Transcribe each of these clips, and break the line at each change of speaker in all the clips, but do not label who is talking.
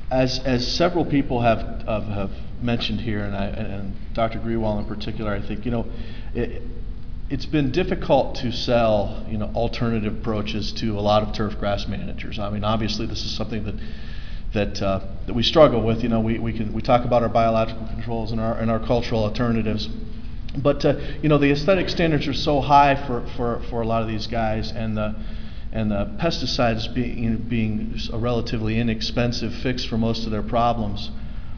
As several people have mentioned here, and Dr. Grewal in particular, I think it's been difficult to sell alternative approaches to a lot of turf grass managers. I mean, obviously, this is something that we struggle with. We talk about our biological controls and our cultural alternatives, but the aesthetic standards are so high for a lot of these guys, and the pesticides being a relatively inexpensive fix for most of their problems.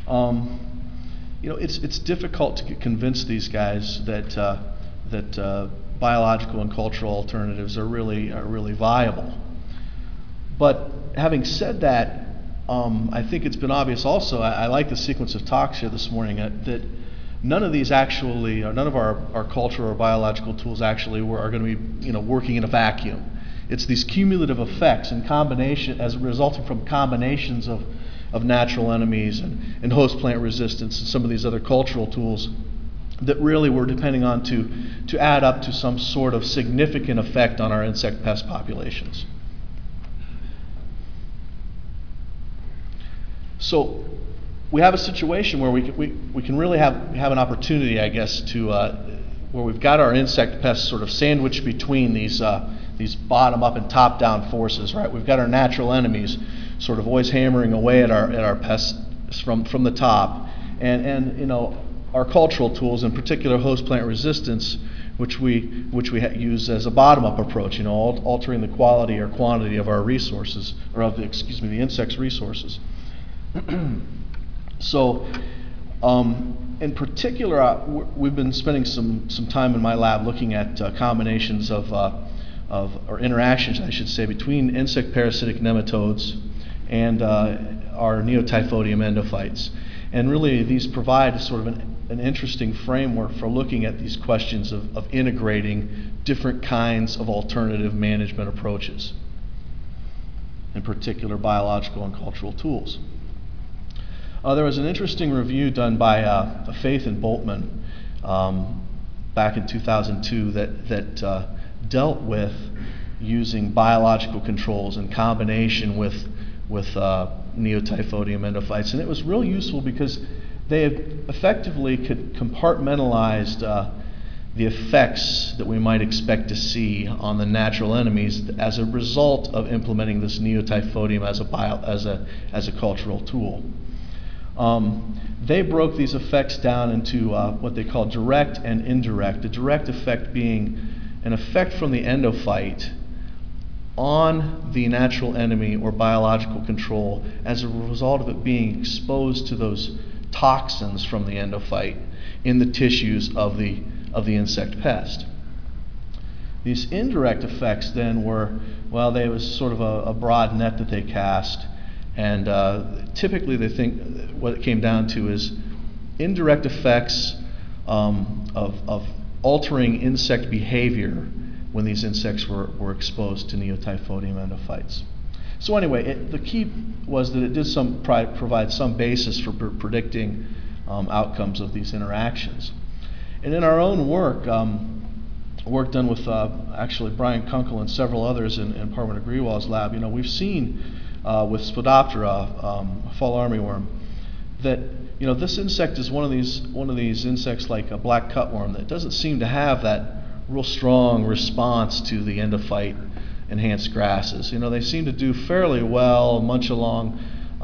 It's difficult to convince these guys that biological and cultural alternatives are really viable. But having said that, I think it's been obvious also. I like the sequence of talks here this morning that none of these actually, or none of our cultural or biological tools actually are going to be working in a vacuum. It's these cumulative effects and combination as resulting from combinations of natural enemies and host plant resistance and some of these other cultural tools that really we're depending on to add up to some sort of significant effect on our insect pest populations. So we have a situation where we can really have an opportunity, I guess, to where we've got our insect pests sort of sandwiched between these bottom-up and top-down forces, right? We've got our natural enemies sort of always hammering away at our pests from the top, and our cultural tools, in particular host plant resistance, which we use as a bottom-up approach, altering the quality or quantity of our resources, or of the insects' resources. So, in particular, we've been spending some time in my lab looking at combinations or interactions, I should say, between insect parasitic nematodes and our Neotyphodium endophytes. And really, these provide sort of an interesting framework for looking at these questions of integrating different kinds of alternative management approaches, in particular biological and cultural tools. There was an interesting review done by Faith and Boltman back in 2002 that dealt with using biological controls in combination with Neotyphodium endophytes, and it was real useful because they effectively could compartmentalize the effects that we might expect to see on the natural enemies as a result of implementing this Neotyphodium as a cultural tool. They broke these effects down into what they call direct and indirect. The direct effect being an effect from the endophyte on the natural enemy or biological control as a result of it being exposed to those toxins from the endophyte in the tissues of the insect pest. These indirect effects then there was sort of a broad net that they cast, and typically they think what it came down to is indirect effects of altering insect behavior when these insects were exposed to Neotyphodium endophytes. So anyway, the key was that it did provide some basis for predicting outcomes of these interactions. And in our own work done with actually Brian Kunkel and several others in Parmenter Grewal's lab, we've seen with Spodoptera, fall armyworm, that this insect is one of these insects like a black cutworm that doesn't seem to have that real strong response to the endophyte enhanced grasses. They seem to do fairly well, munch along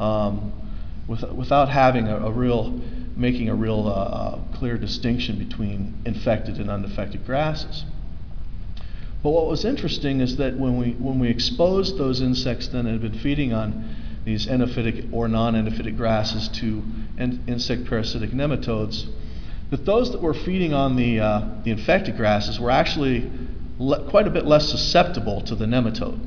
without having making a real clear distinction between infected and unaffected grasses. But what was interesting is that when we exposed those insects then that had been feeding on these endophytic or non-endophytic grasses to insect parasitic nematodes, that those that were feeding on the infected grasses were actually quite a bit less susceptible to the nematode.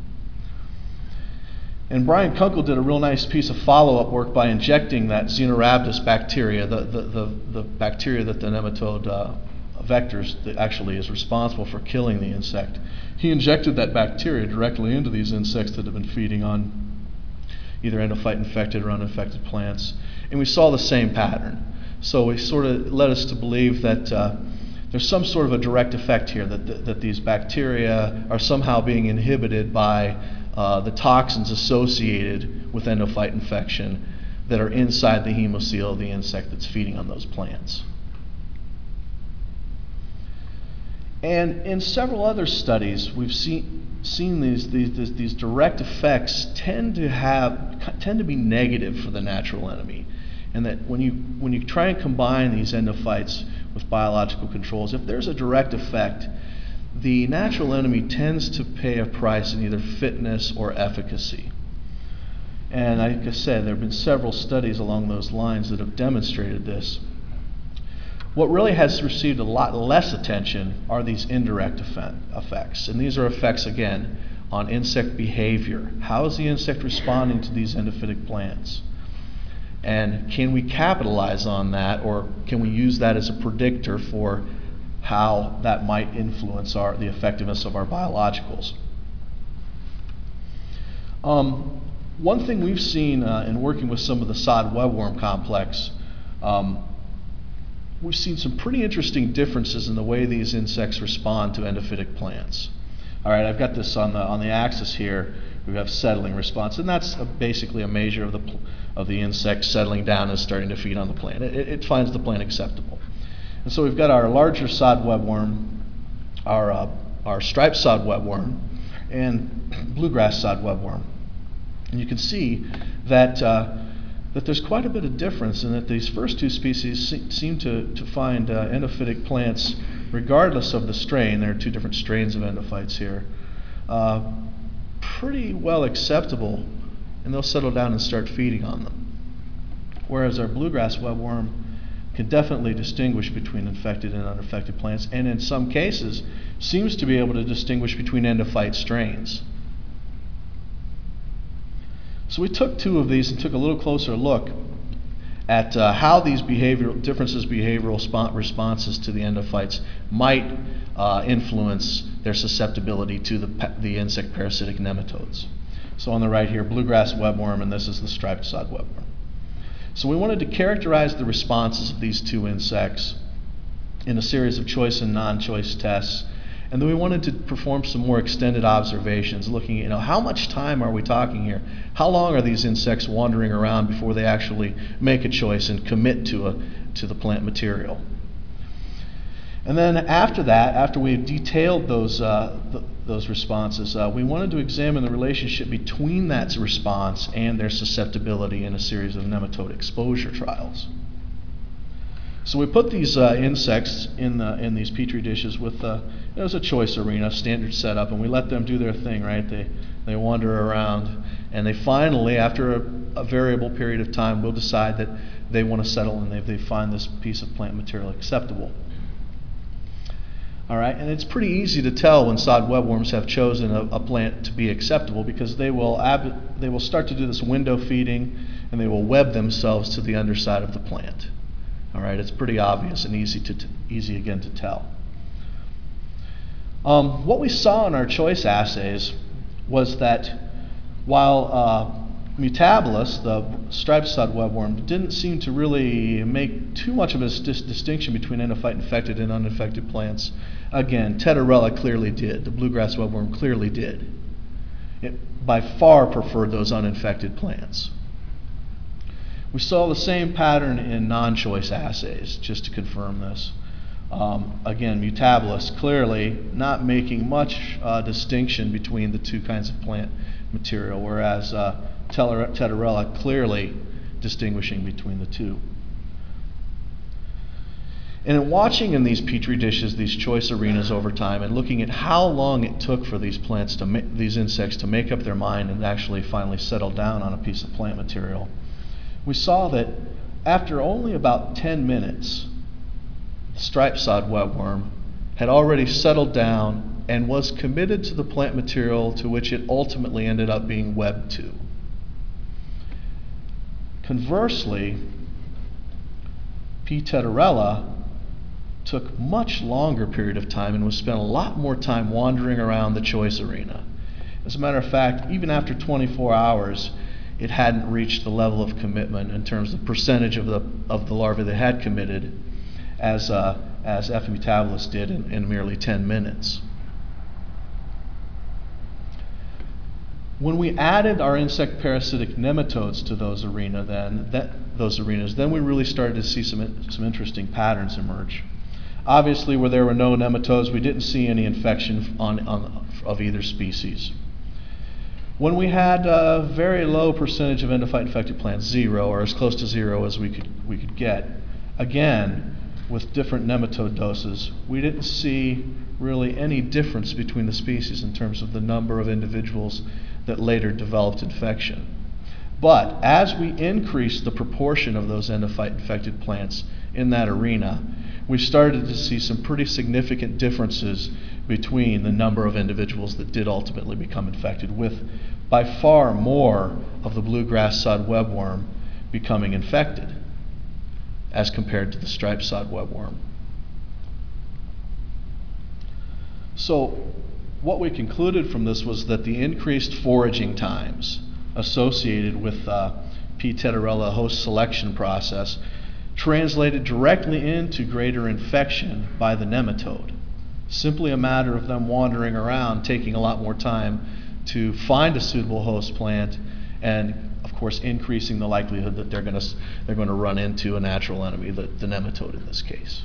And Brian Kunkel did a real nice piece of follow-up work by injecting that Xenorhabdus bacteria, the bacteria that the nematode vectors that actually is responsible for killing the insect. He injected that bacteria directly into these insects that have been feeding on either endophyte infected or uninfected plants, and we saw the same pattern. So it sort of led us to believe that there's some sort of a direct effect here, that these bacteria are somehow being inhibited by the toxins associated with endophyte infection, that are inside the hemocoel of the insect that's feeding on those plants. And in several other studies, we've seen these direct effects tend to be negative for the natural enemy, and that when you try and combine these endophytes with biological controls, if there's a direct effect, the natural enemy tends to pay a price in either fitness or efficacy. And like I said, there have been several studies along those lines that have demonstrated this. What really has received a lot less attention are these indirect effects. And these are effects, again, on insect behavior. How is the insect responding to these endophytic plants? And can we capitalize on that, or can we use that as a predictor for how that might influence the effectiveness of our biologicals? One thing we've seen in working with some of the sod webworm complex, we've seen some pretty interesting differences in the way these insects respond to endophytic plants. All right, I've got this on the axis here. We have settling response, and that's basically a measure of the insect settling down and starting to feed on the plant. It finds the plant acceptable. And so we've got our larger sod webworm, our striped sod webworm, and bluegrass sod webworm. And you can see that there's quite a bit of difference, in that these first two species seem to find endophytic plants, regardless of the strain. There are two different strains of endophytes here, pretty well acceptable, and they'll settle down and start feeding on them. Whereas our bluegrass webworm can definitely distinguish between infected and unaffected plants, and in some cases seems to be able to distinguish between endophyte strains. So we took two of these and took a little closer look at how these behavioral responses to the endophytes might influence their susceptibility to the insect parasitic nematodes. So on the right here, bluegrass webworm, and this is the striped sod webworm. So we wanted to characterize the responses of these two insects in a series of choice and non-choice tests. And then we wanted to perform some more extended observations, looking at, how much time are we talking here? How long are these insects wandering around before they actually make a choice and commit to the plant material? And then after that, after we had detailed those responses, we wanted to examine the relationship between that response and their susceptibility in a series of nematode exposure trials. So we put these insects in these petri dishes with it was a choice arena, standard setup, and we let them do their thing, right? They wander around, and they finally, after a variable period of time, will decide that they want to settle and they find this piece of plant material acceptable. All right, and it's pretty easy to tell when sod webworms have chosen a plant to be acceptable, because they will start to do this window feeding, and they will web themselves to the underside of the plant. All right, it's pretty obvious and easy again to tell. What we saw in our choice assays was that while Mutabilis, the striped sod webworm, didn't seem to really make too much of a distinction between endophyte infected and uninfected plants, again, Tetarella clearly did. The bluegrass webworm clearly did. It by far preferred those uninfected plants. We saw the same pattern in non-choice assays, just to confirm this. Again, Mutabilis clearly not making much distinction between the two kinds of plant material, whereas Tetarella clearly distinguishing between the two. And in watching in these petri dishes, these choice arenas over time, and looking at how long it took for these these insects to make up their mind and actually finally settle down on a piece of plant material, we saw that after only about 10 minutes, the striped sod webworm had already settled down and was committed to the plant material to which it ultimately ended up being webbed to. Conversely, P. tetarella took much longer period of time and was spent a lot more time wandering around the choice arena. As a matter of fact, even after 24 hours, it hadn't reached the level of commitment in terms of percentage of the larvae that had committed as F. mutabilis did in merely 10 minutes. When we added our insect parasitic nematodes to those arenas, then we really started to see some interesting patterns emerge. Obviously, where there were no nematodes, we didn't see any infection of either species. When we had a very low percentage of endophyte infected plants, 0, or as close to 0 as we could get, again, with different nematode doses, we didn't see really any difference between the species in terms of the number of individuals that later developed infection. But as we increased the proportion of those endophyte infected plants in that arena, we started to see some pretty significant differences between the number of individuals that did ultimately become infected, with by far more of the bluegrass sod webworm becoming infected as compared to the striped sod webworm. So what we concluded from this was that the increased foraging times associated with P. tetarella host selection process translated directly into greater infection by the nematode. Simply a matter of them wandering around, taking a lot more time to find a suitable host plant, and of course increasing the likelihood that they're going to run into a natural enemy, the nematode in this case.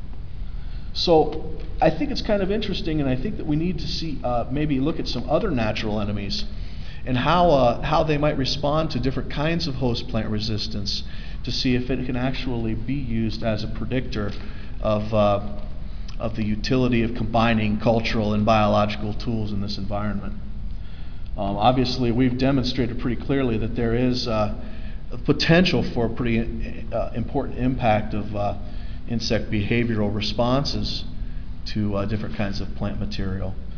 So I think it's kind of interesting, and I think that we need to see maybe look at some other natural enemies and how they might respond to different kinds of host plant resistance, to see if it can actually be used as a predictor of the utility of combining cultural and biological tools in this environment. Obviously, we've demonstrated pretty clearly that there is a potential for a pretty important impact of insect behavioral responses to different kinds of plant material.